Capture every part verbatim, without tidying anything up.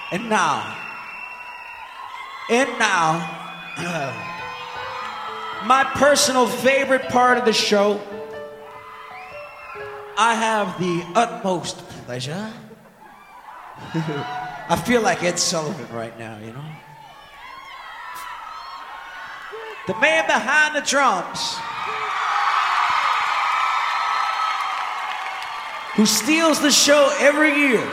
And now, and now, my personal favorite part of the show, I have the utmost pleasure. I feel like Ed Sullivan right now, you know? The man behind the drums, who steals the show every year.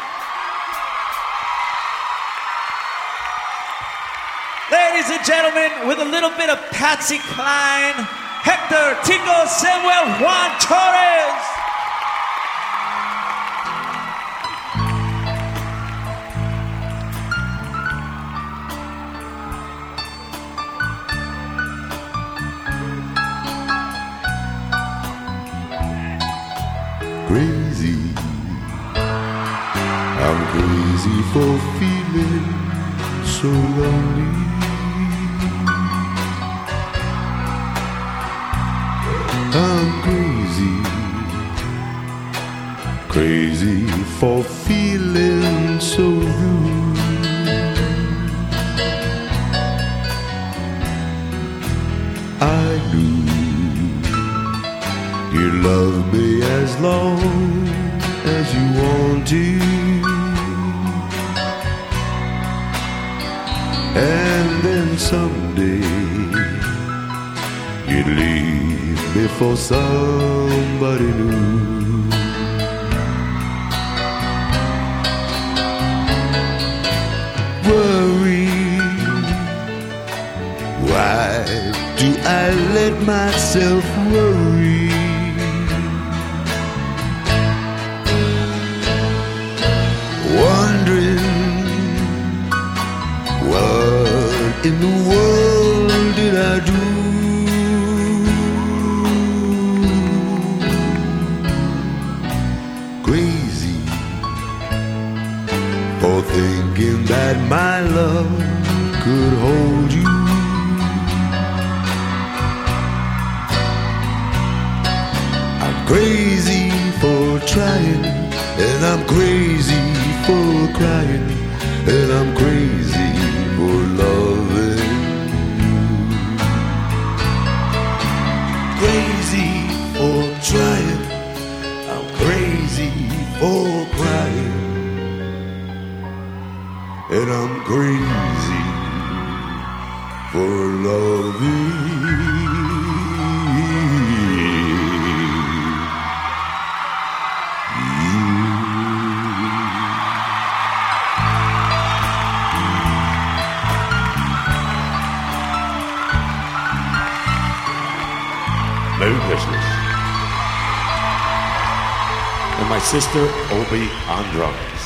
Ladies and gentlemen, with a little bit of Patsy Cline, Hector Tico Samuel Juan Torres. Crazy, I'm crazy for feeling so lonely. I'm crazy, crazy for feeling so rude. I knew you love me as long as you want to, and then someday you'd leave me for somebody new. Worry, why do I let myself worry? Wondering what in the world did I do? Crazy for thinking that my love could hold you. I'm crazy for trying, and I'm crazy for crying, and I'm crazy for loving you. Crazy for trying, I'm crazy for crying, and I'm crazy for loving you. Merry Christmas. And my sister, Obi on drums.